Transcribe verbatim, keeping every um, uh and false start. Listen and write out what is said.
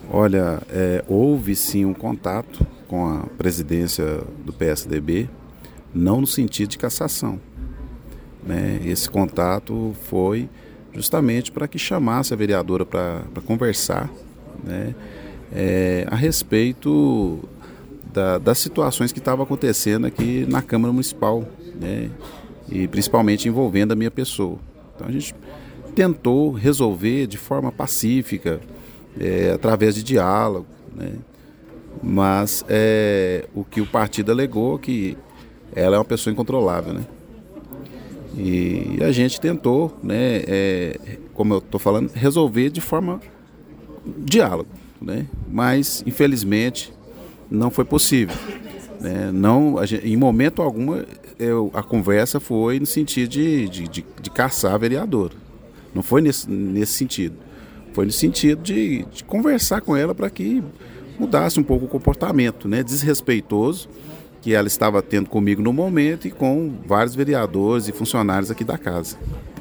Olha, é, houve sim um contato com a presidência do P S D B, não no sentido de cassação, né? Esse contato foi justamente para que chamasse a vereadora para conversar, né, é, a respeito da, das situações que estavam acontecendo aqui na Câmara Municipal, né, e principalmente envolvendo a minha pessoa. Então a gente tentou resolver de forma pacífica, é, através de diálogo, né? Mas é, o que o partido alegou é que ela é uma pessoa incontrolável, né? E a gente tentou, né, é, como eu estou falando, resolver de forma diálogo, né? Mas infelizmente não foi possível, né? Não, a gente, em momento algum eu, a conversa foi no sentido de, de, de, de caçar a vereadora. Não foi nesse, nesse sentido. Foi no sentido de, de conversar com ela para que mudasse um pouco o comportamento, né, desrespeitoso que ela estava tendo comigo no momento e com vários vereadores e funcionários aqui da casa.